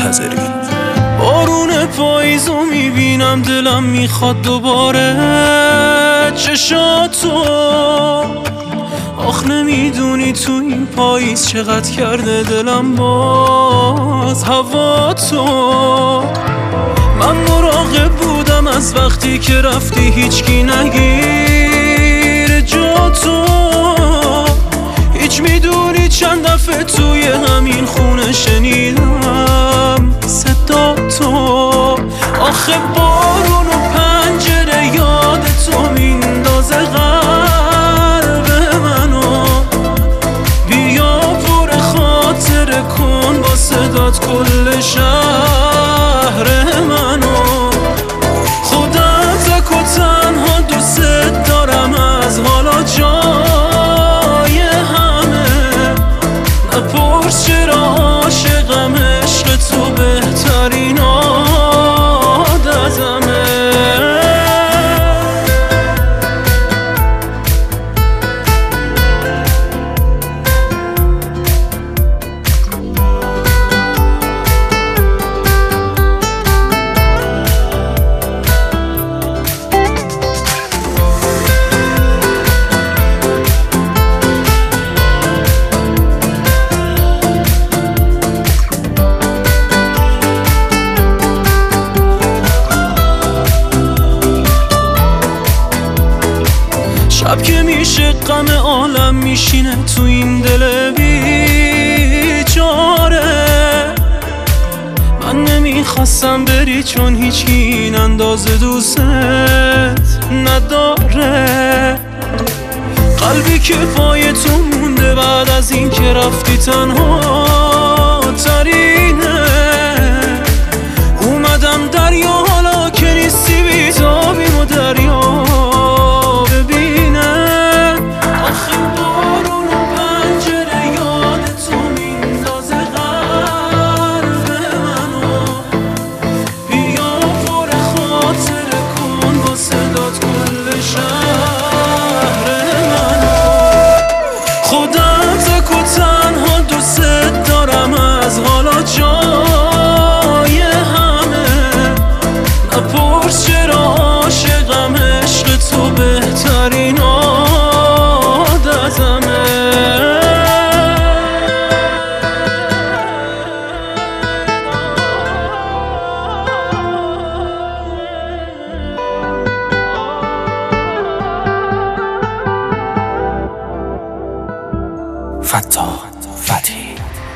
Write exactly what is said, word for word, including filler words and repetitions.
منتظری. بارون پاییزو میبینم دلم میخواد دوباره چشاتو. آخ نمیدونی تو این پاییز چقدر کرده دلم باز هوا تو. من مراقب بودم از وقتی که رفتی هیچکی نگیر جا تو. هیچ میدونی چند دفعه توی همین خونه شنیدم صدا تو. آخه بارون و پنجره یاد تو میندازه قلب منو. بیا پر خاطره کن با صدات کل شهر منو. خودم تک و تنها دوست دارم از حالا جای همه. نپرس چرا عاشقم عشق تو بهترین عادتمه. شب که میشه غم عالم میشینه تو این دل بیچاره. من نمیخواستم بری چون هیچکی این اندازه دوست نداره. قلبی که پای تو مونده بعد از این که رفتی تنها ترینه. اومدم دریا حالا که نیستی بیتابیم و دریا جای همه. نپرس چرا عاشقم عشق تو بهترین عادتمه. فتاح فتحی.